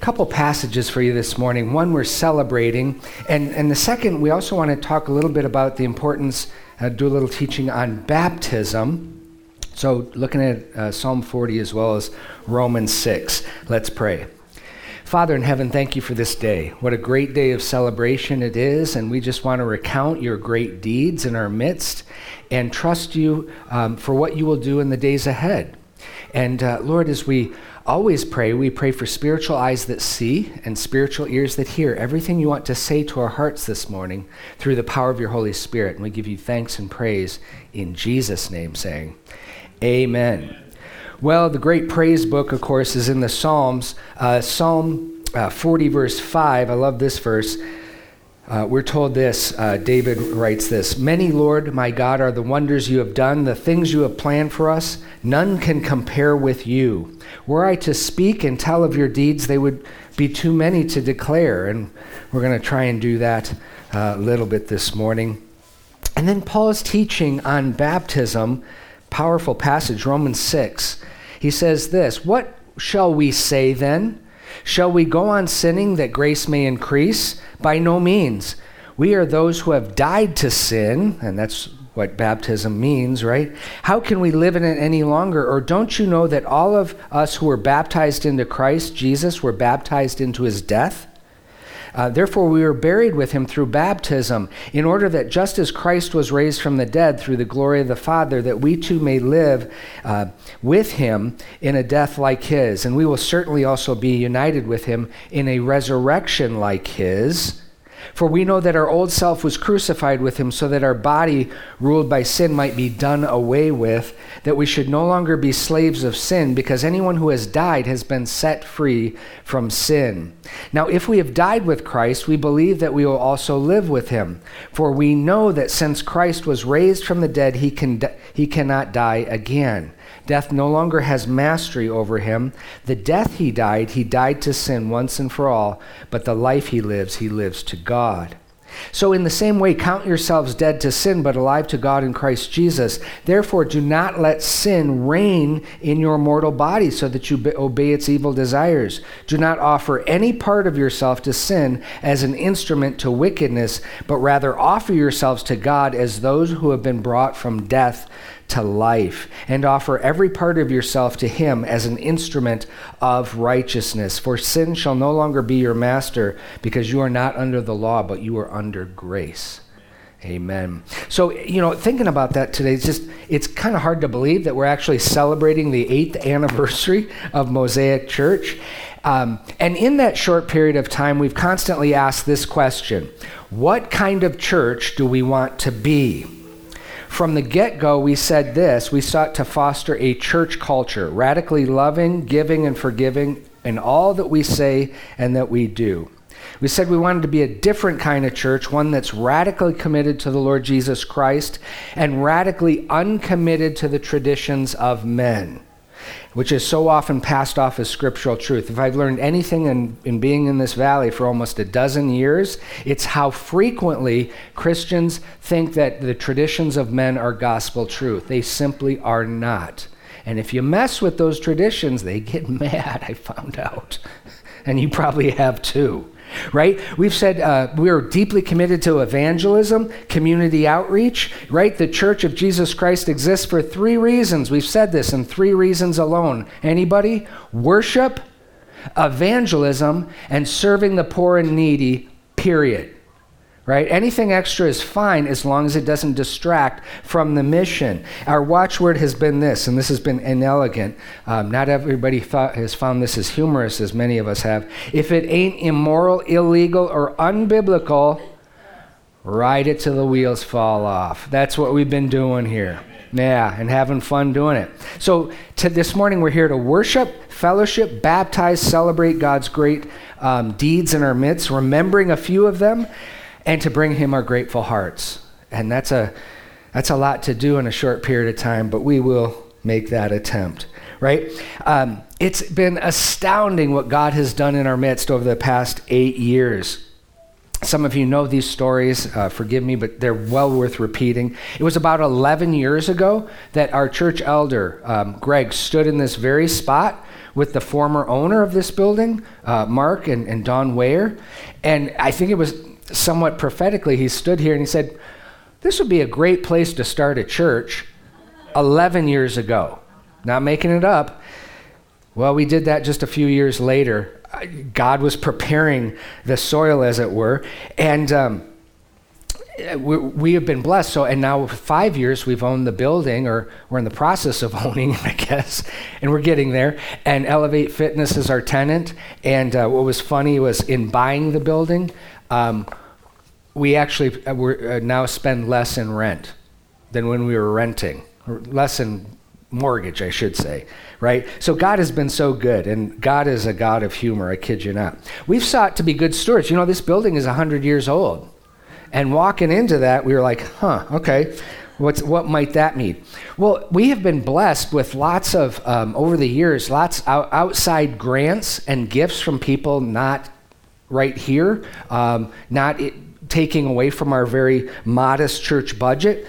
couple passages for you this morning. One, we're celebrating, and the second, we also want to talk a little bit about the importance, do a little teaching on baptism. So looking at Psalm 40 as well as Romans 6. Let's pray. Father in heaven, thank you for this day. What a great day of celebration it is, and we just want to recount your great deeds in our midst and trust you for what you will do in the days ahead. And Lord, as we always pray, we pray for spiritual eyes that see and spiritual ears that hear everything you want to say to our hearts this morning through the power of your Holy Spirit. And we give you thanks and praise in Jesus' name, saying, Amen. Well, the great praise book, of course, is in the Psalms. Psalm 40, verse 5, I love this verse. We're told this, David writes this, "Many, Lord, my God, are the wonders you have done, the things you have planned for us. None can compare with you. Were I to speak and tell of your deeds, they would be too many to declare." And we're going to try and do that a little bit this morning. And then Paul is teaching on baptism, powerful passage, Romans 6. He says this, "What shall we say then? Shall we go on sinning that grace may increase? By no means. We are those who have died to sin," and that's what baptism means, right? "How can we live in it any longer? Or don't you know that all of us who were baptized into Christ Jesus were baptized into his death? Therefore we were buried with him through baptism, in order that just as Christ was raised from the dead through the glory of the Father, that we too may live with him in a death like his. And we will certainly also be united with him in a resurrection like his. For we know that our old self was crucified with him so that our body ruled by sin might be done away with, that we should no longer be slaves of sin, because anyone who has died has been set free from sin. Now, if we have died with Christ, we believe that we will also live with him. For we know that since Christ was raised from the dead, he cannot die again. Death no longer has mastery over him. The death he died to sin once and for all, but the life he lives to God. So in the same way, count yourselves dead to sin, but alive to God in Christ Jesus. Therefore, do not let sin reign in your mortal body so that you obey its evil desires. Do not offer any part of yourself to sin as an instrument to wickedness, but rather offer yourselves to God as those who have been brought from death to life, and offer every part of yourself to him as an instrument of righteousness. For sin shall no longer be your master, because you are not under the law, but you are under grace. Amen. So, thinking about that today, it's kind of hard to believe that we're actually celebrating the 8th anniversary of Mosaic Church. And in that short period of time, we've constantly asked this question: what kind of church do we want to be? From the get-go, we said this: we sought to foster a church culture, radically loving, giving, and forgiving in all that we say and that we do. We said we wanted to be a different kind of church, one that's radically committed to the Lord Jesus Christ and radically uncommitted to the traditions of men, which is so often passed off as scriptural truth. If I've learned anything in being in this valley for almost a dozen years, it's how frequently Christians think that the traditions of men are gospel truth. They simply are not. And if you mess with those traditions, they get mad, I found out. And you probably have too. Right? We've said we're deeply committed to evangelism, community outreach, right? The Church of Jesus Christ exists for 3 reasons. We've said this, and 3 reasons alone. Anybody? Worship, evangelism, and serving the poor and needy, period. Right? Anything extra is fine as long as it doesn't distract from the mission. Our watchword has been this, and this has been inelegant. Not everybody has found this as humorous as many of us have. If it ain't immoral, illegal, or unbiblical, ride it till the wheels fall off. That's what we've been doing here. Yeah, and having fun doing it. So this morning we're here to worship, fellowship, baptize, celebrate God's great deeds in our midst, remembering a few of them, and to bring him our grateful hearts. And that's a lot to do in a short period of time, but we will make that attempt, right? It's been astounding what God has done in our midst over the past 8 years. Some of you know these stories, forgive me, but they're well worth repeating. It was about 11 years ago that our church elder, Greg, stood in this very spot with the former owner of this building, Mark and Don Weyer. And I think it was somewhat prophetically, he stood here and he said, this would be a great place to start a church 11 years ago. Not making it up. Well, we did that just a few years later. God was preparing the soil, as it were. And we have been blessed. So, and now for 5 years we've owned the building, or we're in the process of owning, I guess, and we're getting there. And Elevate Fitness is our tenant. And what was funny was in buying the building, we actually now spend less in rent than when we were renting, or less in mortgage, I should say, right? So God has been so good, and God is a God of humor, I kid you not. We've sought to be good stewards. You know, this building is 100 years old. And walking into that, we were like, okay, what might that mean? Well, we have been blessed with lots of, over the years, outside grants and gifts from people not right here, taking away from our very modest church budget.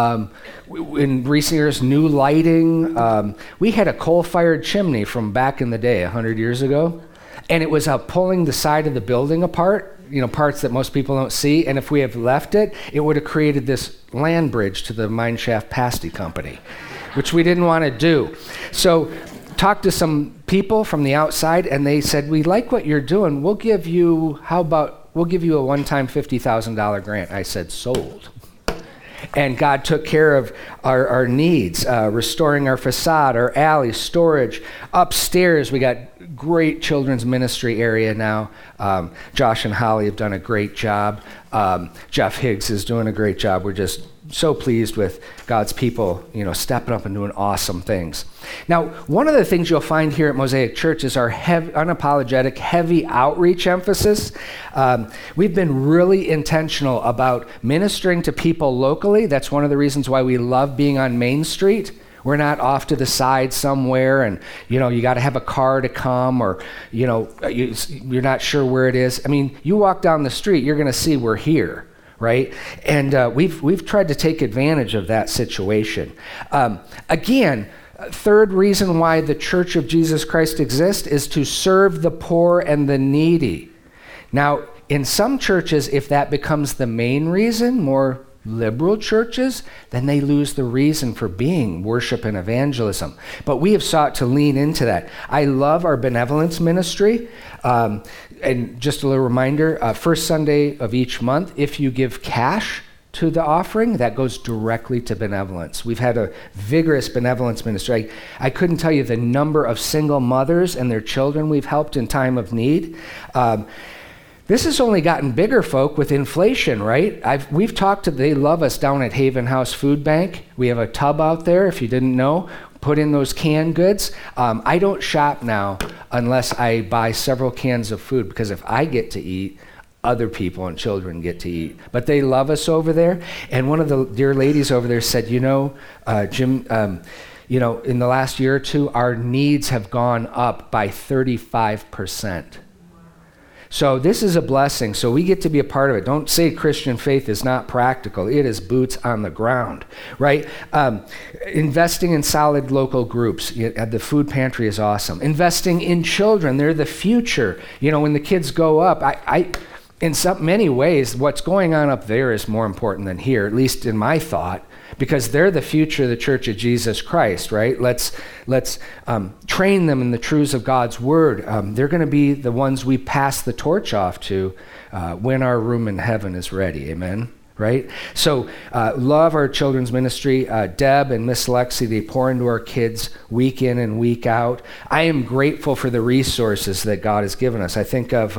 In recent years, new lighting. We had a coal-fired chimney from back in the day, 100 years ago, and it was pulling the side of the building apart, you know, parts that most people don't see, and if we have left it, it would have created this land bridge to the Mineshaft Pasty Company, which we didn't want to do. So talked to some people from the outside, and they said, we like what you're doing. We'll give you a one-time $50,000 grant. I said, sold. And God took care of our needs, restoring our facade, our alley, storage. Upstairs, we got great children's ministry area now. Josh and Holly have done a great job. Jeff Higgs is doing a great job. We're just so pleased with God's people, you know, stepping up and doing awesome things. Now, one of the things you'll find here at Mosaic Church is our unapologetic, heavy outreach emphasis. We've been really intentional about ministering to people locally. That's one of the reasons why we love being on Main Street. We're not off to the side somewhere and, you know, you got to have a car to come, or, you know, you're not sure where it is. I mean, you walk down the street, you're going to see we're here, right? And we've tried to take advantage of that situation. Again, third reason why the Church of Jesus Christ exists is to serve the poor and the needy. Now, in some churches, if that becomes the main reason, more liberal churches, then they lose the reason for being, worship and evangelism. But we have sought to lean into that. I love our benevolence ministry. And just a little reminder, first Sunday of each month, if you give cash to the offering, that goes directly to benevolence. We've had a vigorous benevolence ministry. I couldn't tell you the number of single mothers and their children we've helped in time of need. This has only gotten bigger, folk, with inflation, right? We've talked to, they love us down at Haven House Food Bank. We have a tub out there, if you didn't know. Put in those canned goods. I don't shop now unless I buy several cans of food, because if I get to eat, other people and children get to eat. But they love us over there. And one of the dear ladies over there said, you know, Jim, you know, in the last year or two, our needs have gone up by 35%. So this is a blessing. So we get to be a part of it. Don't say Christian faith is not practical. It is boots on the ground, right? Investing in solid local groups. The food pantry is awesome. Investing in children. They're the future. You know, when the kids go up, in many ways, what's going on up there is more important than here, at least in my thought, because they're the future of the Church of Jesus Christ, right? Let's train them in the truths of God's Word. They're going to be the ones we pass the torch off to when our room in heaven is ready, amen? Right? So love our children's ministry. Deb and Miss Lexi, they pour into our kids week in and week out. I am grateful for the resources that God has given us. I think of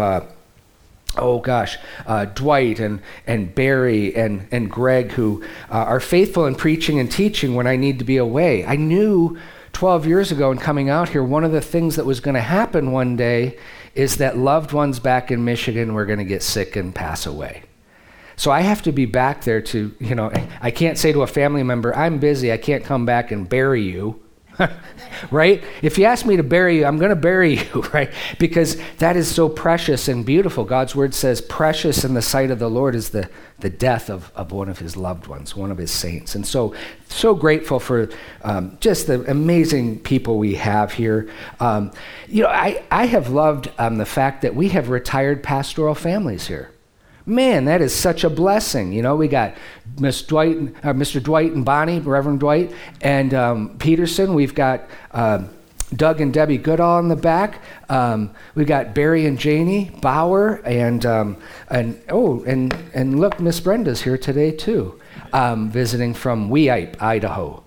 Dwight and Barry and Greg, who are faithful in preaching and teaching when I need to be away. I knew 12 years ago in coming out here, one of the things that was going to happen one day is that loved ones back in Michigan were going to get sick and pass away. So I have to be back there to, you know, I can't say to a family member, I'm busy, I can't come back and bury you. right? If you ask me to bury you, I'm going to bury you, right? Because that is so precious and beautiful. God's word says precious in the sight of the Lord is the death of one of his loved ones, one of his saints. And so grateful for just the amazing people we have here. I have loved the fact that we have retired pastoral families here. Man, that is such a blessing. We got Mr. Dwight and Bonnie, Reverend Dwight, and Peterson. We've got Doug and Debbie Goodall in the back. We've got Barry and Janie Bauer, and look, Miss Brenda's here today too, visiting from Weippe, Idaho.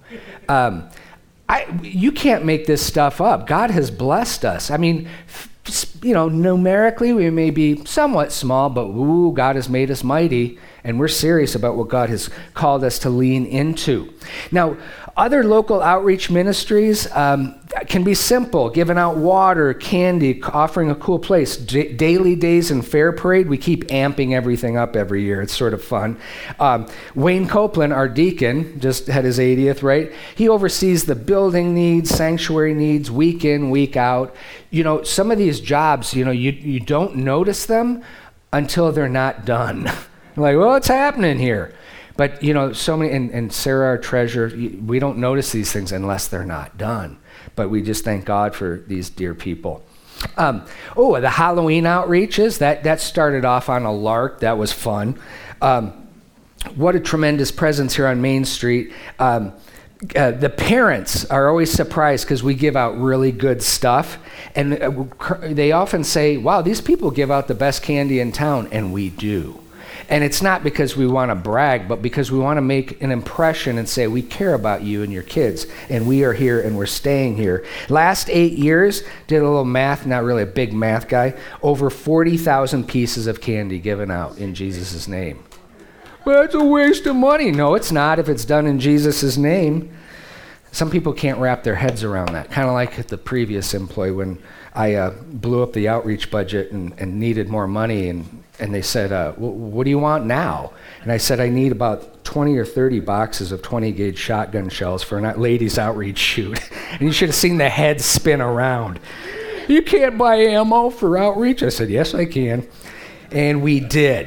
You can't make this stuff up. God has blessed us. I mean, numerically we may be somewhat small, but God has made us mighty, and we're serious about what God has called us to lean into. Now, other local outreach ministries can be simple, giving out water, candy, offering a cool place. Daily Days and Fair Parade, we keep amping everything up every year. It's sort of fun. Wayne Copeland, our deacon, just had his 80th, right? He oversees the building needs, sanctuary needs, week in, week out. Some of these jobs, you don't notice them until they're not done. Like, well, what's happening here? But, so many, and Sarah, our treasurer, we don't notice these things unless they're not done. But we just thank God for these dear people. The Halloween outreaches, that started off on a lark. That was fun. What a tremendous presence here on Main Street. The parents are always surprised because we give out really good stuff. And they often say, wow, these people give out the best candy in town. And we do. And it's not because we want to brag, but because we want to make an impression and say, we care about you and your kids, and we are here and we're staying here. Last 8 years, did a little math, not really a big math guy, over 40,000 pieces of candy given out in Jesus' name. Well, that's a waste of money. No, it's not if it's done in Jesus' name. Some people can't wrap their heads around that, kind of like the previous employee when I blew up the outreach budget and needed more money, and they said, what do you want now? And I said, I need about 20 or 30 boxes of 20-gauge shotgun shells for a ladies' outreach shoot. And you should have seen the head spin around. You can't buy ammo for outreach? I said, yes, I can. And we did.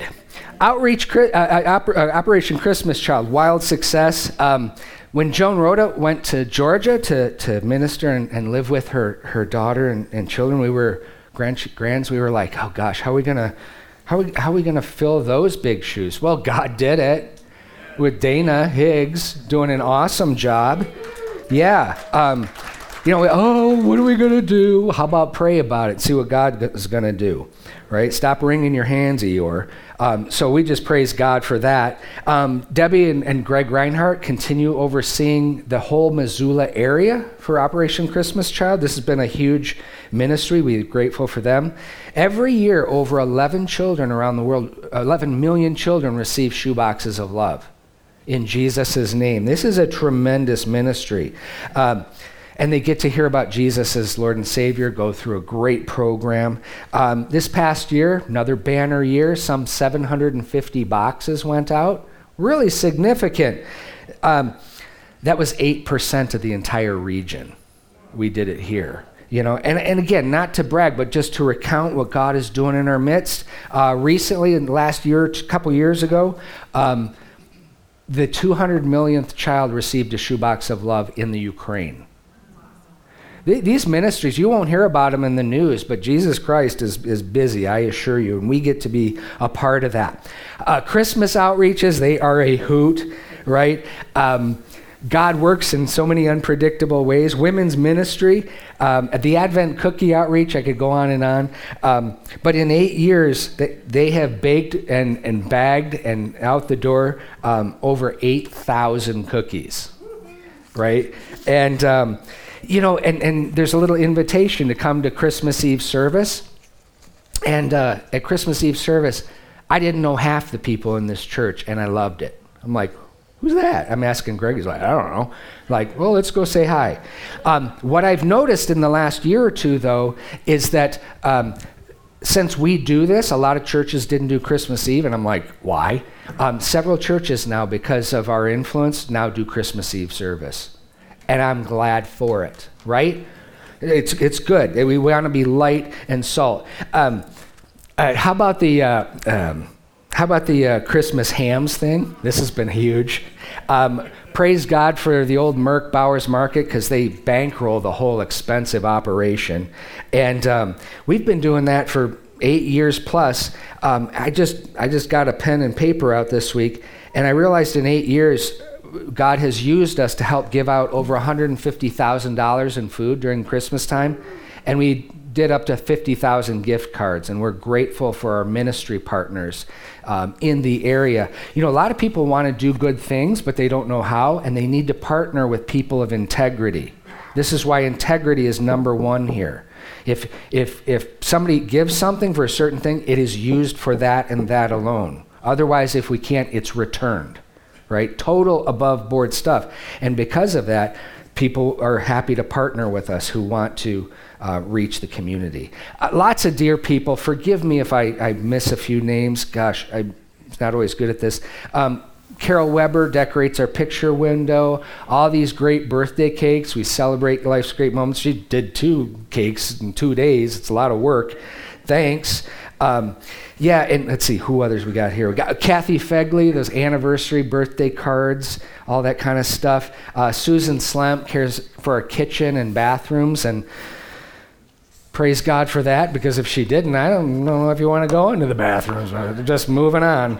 Operation Christmas Child, wild success. When Joan Rhoda went to Georgia to minister and live with her daughter and children, we were grands. We were like, oh gosh, how are we gonna fill those big shoes? Well, God did it with Dana Higgs doing an awesome job. Yeah. What are we gonna do? How about pray about it? See what God is gonna do, right? Stop wringing your hands, Eeyore. So we just praise God for that. Debbie and Greg Reinhardt continue overseeing the whole Missoula area for Operation Christmas Child. This has been a huge ministry. We're grateful for them. Every year, over 11 children around the world, 11 million children receive shoeboxes of love in Jesus' name. This is a tremendous ministry. And they get to hear about Jesus as Lord and Savior, go through a great program. This past year, another banner year, some 750 boxes went out. Really significant. That was 8% of the entire region. We did it here. And again, not to brag, but just to recount what God is doing in our midst. Recently, in the last year, a couple years ago, the 200 millionth child received a shoebox of love in the Ukraine. These ministries, you won't hear about them in the news, but Jesus Christ is busy, I assure you, and we get to be a part of that. Christmas outreaches, they are a hoot, right? God works in so many unpredictable ways. Women's ministry, at the Advent cookie outreach, I could go on and on. But in 8 years, they have baked and bagged and out the door over 8,000 cookies, right? And and there's a little invitation to come to Christmas Eve service. And at Christmas Eve service, I didn't know half the people in this church, and I loved it. I'm like, who's that? I'm asking Greg. He's like, I don't know. Like, well, let's go say hi. What I've noticed in the last year or two, though, is that since we do this, a lot of churches didn't do Christmas Eve, and I'm like, why? Several churches now, because of our influence, now do Christmas Eve service. and I'm glad for it, right? It's good. We want to be light and salt. How about the Christmas hams thing? This has been huge. Praise God for the old Merck Bowers Market, because they bankroll the whole expensive operation. And we've been doing that for 8 years plus. I just got a pen and paper out this week, and I realized in 8 years, God has used us to help give out over $150,000 in food during Christmas time. And we did up to 50,000 gift cards, and we're grateful for our ministry partners in the area. You know, a lot of people want to do good things, but they don't know how, and they need to partner with people of integrity. This is why integrity is number one here. If somebody gives something for a certain thing, it is used for that and that alone. Otherwise, if we can't, it's returned, right? Total above board stuff. And because of that, people are happy to partner with us who want to reach the community. Lots of dear people. Forgive me if I miss a few names. Gosh, I'm not always good at this. Carol Weber decorates our picture window. All these great birthday cakes. We celebrate life's great moments. She did 2 cakes in 2 days. It's a lot of work. Thanks. Yeah, and let's see, who others we got here? We got Kathy Fegley, those anniversary birthday cards, all that kind of stuff. Susan Slamp cares for our kitchen and bathrooms, and praise God for that, because if she didn't, I don't know if you want to go into the bathrooms. Just moving on.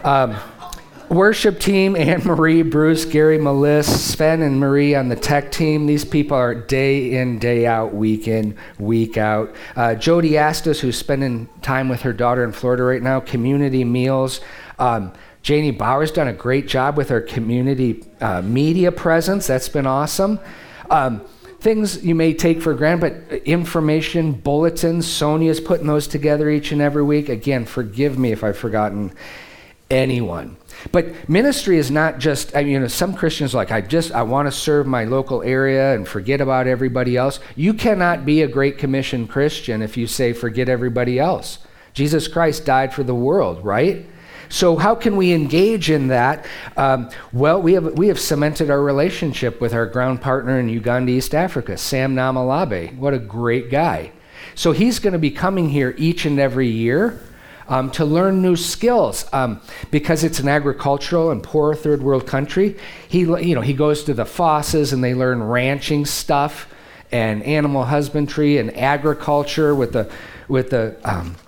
Worship team, Anne Marie, Bruce, Gary, Melissa, Sven and Marie on the tech team. These people are day in, day out, week in, week out. Jody Astis, who's spending time with her daughter in Florida right now, community meals. Janie Bauer's done a great job with our community media presence. That's been awesome. Things you may take for granted, but information, bulletins, Sonia's putting those together each and every week. Again, forgive me if I've forgotten anyone. But ministry is not just, some Christians are like, I want to serve my local area and forget about everybody else. You cannot be a Great Commission Christian if you say forget everybody else. Jesus Christ died for the world, right? So how can we engage in that? Well, we have cemented our relationship with our ground partner in Uganda, East Africa, Sam Namalabe. What a great guy. So he's going to be coming here each and every year to learn new skills, because it's an agricultural and poor third world country. He goes to the Fosses and they learn ranching stuff and animal husbandry and agriculture with the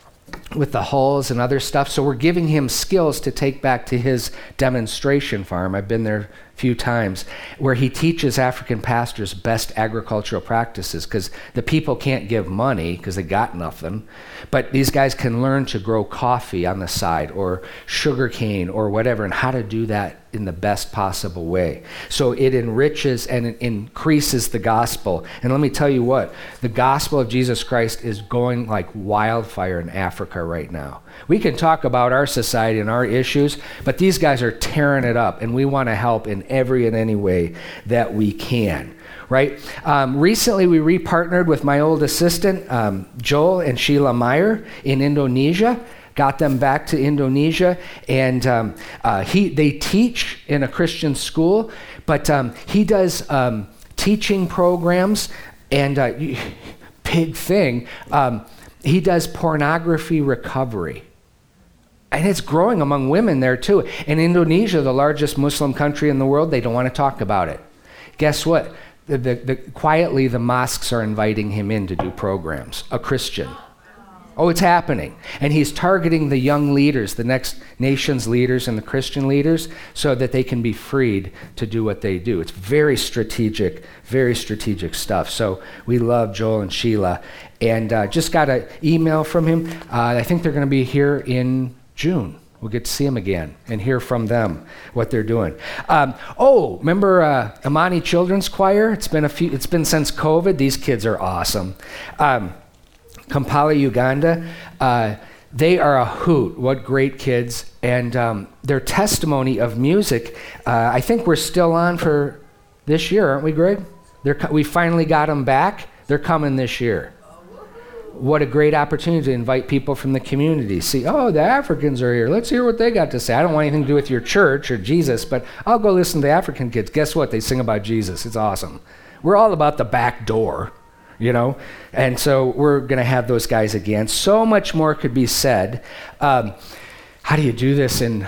hulls and other stuff. So we're giving him skills to take back to his demonstration farm. I've been there a few times, where he teaches African pastors best agricultural practices, because the people can't give money because they got nothing. But these guys can learn to grow coffee on the side or sugar cane or whatever, and how to do that in the best possible way. So it enriches and it increases the gospel. And let me tell you what, the gospel of Jesus Christ is going like wildfire in Africa right now. We can talk about our society and our issues, but these guys are tearing it up, and we want to help in every and any way that we can. Right? Recently, we repartnered with my old assistant, Joel and Sheila Meyer, in Indonesia. Got them back to Indonesia, and they teach in a Christian school, but he does teaching programs, and big thing, he does pornography recovery. And it's growing among women there too. In Indonesia, the largest Muslim country in the world, they don't want to talk about it. Guess what? Quietly, the mosques are inviting him in to do programs, a Christian. Oh, it's happening. And he's targeting the young leaders, the next nation's leaders and the Christian leaders, so that they can be freed to do what they do. It's very strategic stuff. So we love Joel and Sheila. And just got an email from him. I think they're going to be here in June. We'll get to see them again and hear from them what they're doing. Remember Amani Children's Choir? It's been since COVID. These kids are awesome. Kampala, Uganda. They are a hoot. What great kids. And their testimony of music, I think we're still on for this year, aren't we, Greg? We finally got them back. They're coming this year. what a great opportunity to invite people from the community. See, oh, the Africans are here. Let's hear what they got to say. I don't want anything to do with your church or Jesus, but I'll go listen to the African kids. Guess what? They sing about Jesus. It's awesome. We're all about the back door, and so we're going to have those guys again. So much more could be said. How do you do this in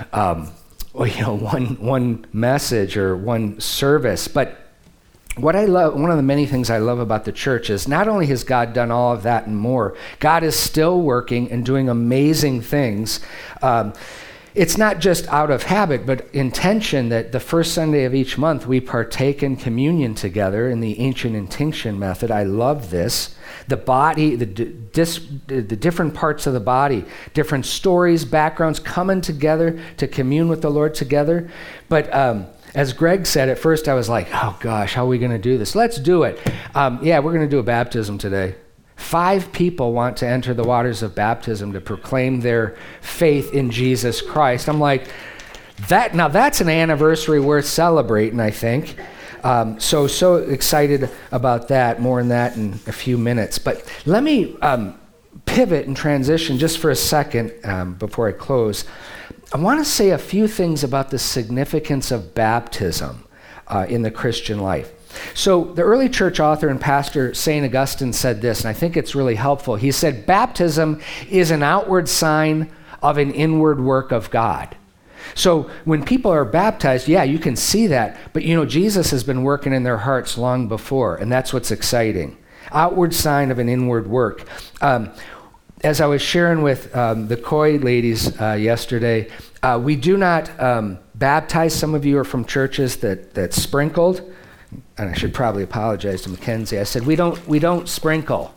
one message or one service? But what I love, one of the many things I love about the church is not only has God done all of that and more, God is still working and doing amazing things. It's not just out of habit, but intention that the first Sunday of each month we partake in communion together in the ancient intinction method. I love this. The body, the different parts of the body, different stories, backgrounds coming together to commune with the Lord together. But as Greg said, at first I was like, oh gosh, how are we going to do this? Let's do it. We're going to do a baptism today. 5 people want to enter the waters of baptism to proclaim their faith in Jesus Christ. I'm like, that's an anniversary worth celebrating, I think. So excited about that. More on that in a few minutes. But let me pivot and transition just for a second before I close. I want to say a few things about the significance of baptism in the Christian life. So the early church author and pastor St. Augustine said this, and I think it's really helpful. He said, baptism is an outward sign of an inward work of God. So when people are baptized, you can see that, but Jesus has been working in their hearts long before, and that's what's exciting. Outward sign of an inward work. As I was sharing with the Koi ladies yesterday, we do not baptize. Some of you are from churches that sprinkled, and I should probably apologize to Mackenzie. I said we don't sprinkle.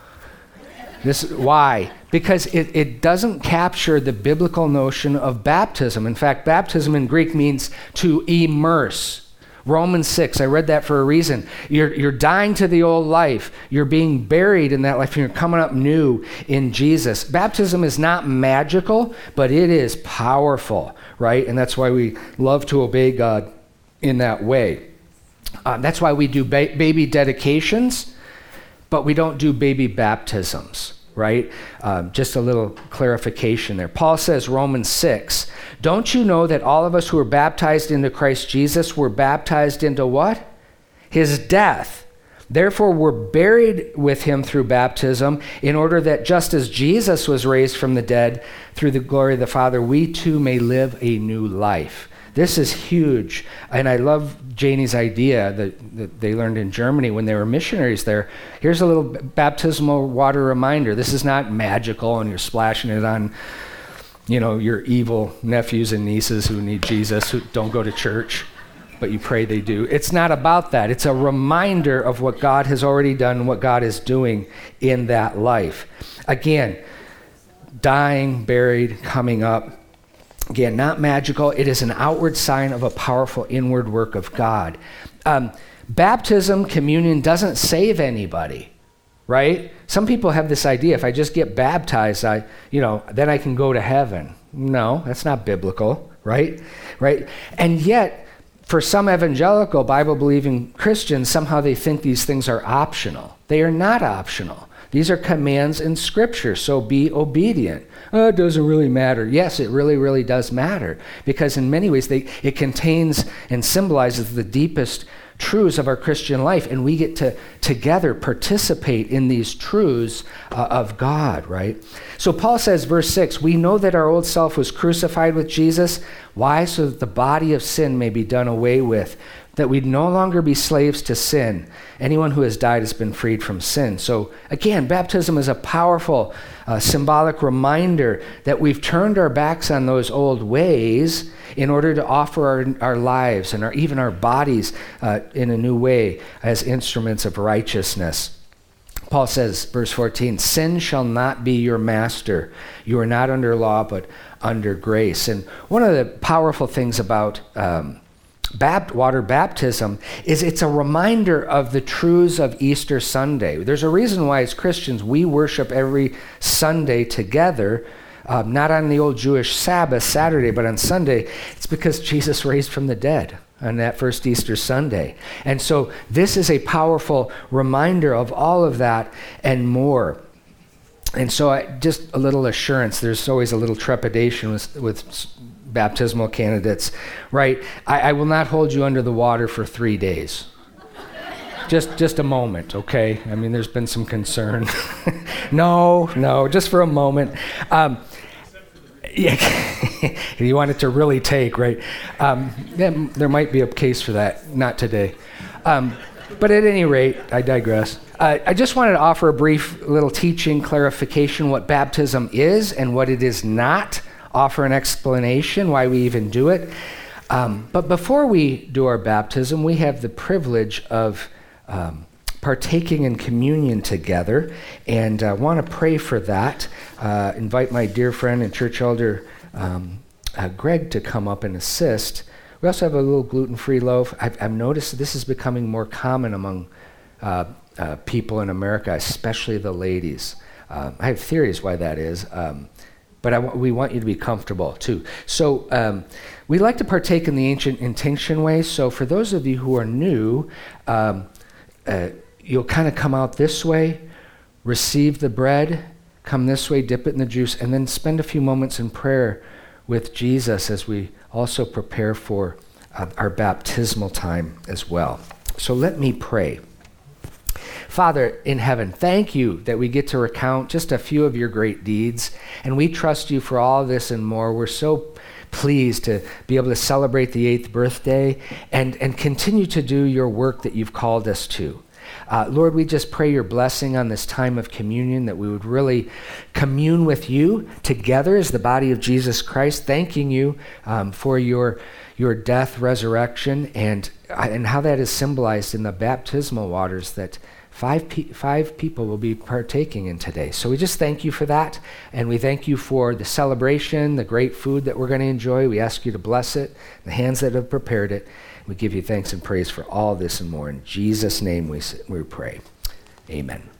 Why? Because it doesn't capture the biblical notion of baptism. In fact, baptism in Greek means to immerse. Romans 6, I read that for a reason. You're dying to the old life. You're being buried in that life, and you're coming up new in Jesus. Baptism is not magical, but it is powerful, right? And that's why we love to obey God in that way. That's why we do baby dedications, but we don't do baby baptisms, right? Just a little clarification there. Paul says, Romans 6, don't you know that all of us who were baptized into Christ Jesus were baptized into what? His death. Therefore, we're buried with him through baptism in order that just as Jesus was raised from the dead through the glory of the Father, we too may live a new life. This is huge, and I love Janie's idea that they learned in Germany when they were missionaries there. Here's a little baptismal water reminder. This is not magical, and you're splashing it on, your evil nephews and nieces who need Jesus, who don't go to church, but you pray they do. It's not about that. It's a reminder of what God has already done, what God is doing in that life. Again, dying, buried, coming up. Again, not magical. It is an outward sign of a powerful inward work of God. Baptism, communion doesn't save anybody, right? Some people have this idea, if I just get baptized, then I can go to heaven. No, that's not biblical, right? Right? And yet, for some evangelical, Bible-believing Christians, somehow they think these things are optional. They are not optional. These are commands in Scripture, so be obedient. Oh, it doesn't really matter. Yes, it really, really does matter, because in many ways it contains and symbolizes the deepest truths of our Christian life, and we get to together participate in these truths of God, right? So Paul says, verse 6, we know that our old self was crucified with Jesus. Why? So that the body of sin may be done away with, that we'd no longer be slaves to sin. Anyone who has died has been freed from sin. So again, baptism is a powerful symbolic reminder that we've turned our backs on those old ways in order to offer our lives and even our bodies in a new way as instruments of righteousness. Paul says, verse 14, sin shall not be your master. You are not under law, but under grace. And one of the powerful things about water baptism is it's a reminder of the truths of Easter Sunday. There's a reason why as Christians we worship every Sunday together, not on the old Jewish Sabbath, Saturday, but on Sunday. It's because Jesus raised from the dead on that first Easter Sunday. And so this is a powerful reminder of all of that and more. And so just a little assurance, there's always a little trepidation with baptismal candidates, right? I will not hold you under the water for 3 days. Just a moment, okay? I mean, there's been some concern. No, just for a moment. Yeah, you want it to really take, right? There might be a case for that, not today. But at any rate, I digress. I just wanted to offer a brief little teaching clarification what baptism is and what it is not, offer an explanation why we even do it. But before we do our baptism, we have the privilege of partaking in communion together, and I want to pray for that. Invite my dear friend and church elder, Greg, to come up and assist. We also have a little gluten-free loaf. I've noticed this is becoming more common among people in America, especially the ladies. I have theories why that is, but we want you to be comfortable too. So we like to partake in the ancient intinction way. So for those of you who are new, you'll kind of come out this way, receive the bread, come this way, dip it in the juice, and then spend a few moments in prayer with Jesus as we also prepare for our baptismal time as well. So let me pray. Father in heaven, thank you that we get to recount just a few of your great deeds, and we trust you for all this and more. We're so pleased to be able to celebrate the 8th birthday and continue to do your work that you've called us to. Lord, we just pray your blessing on this time of communion, that we would really commune with you together as the body of Jesus Christ, thanking you for your death, resurrection, and how that is symbolized in the baptismal waters that five people will be partaking in today. So we just thank you for that, and we thank you for the celebration, the great food that we're going to enjoy. We ask you to bless it, the hands that have prepared it. We give you thanks and praise for all this and more. In Jesus' name we pray. Amen.